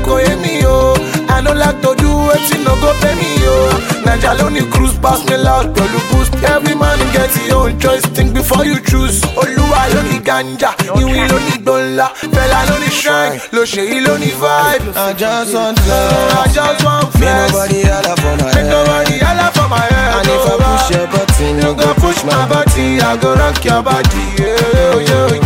go hear me, oh. I don't like to do it, no go pay me, oh. Naija lonely cruise pass me loud, pẹ̀lú boost. Every man get his own choice, think before you choose. Olúwa ló ní ganja, ìwé ló ní gbọ́nla, fẹ́lá ló ní shrine, ló ṣe yí ló ní vibe. I just want love. I just want Me flex. nobody holla for my Make head. nobody holla for my head. And if I push your button, you go push my body, I go rock your body. Yeah, yeah,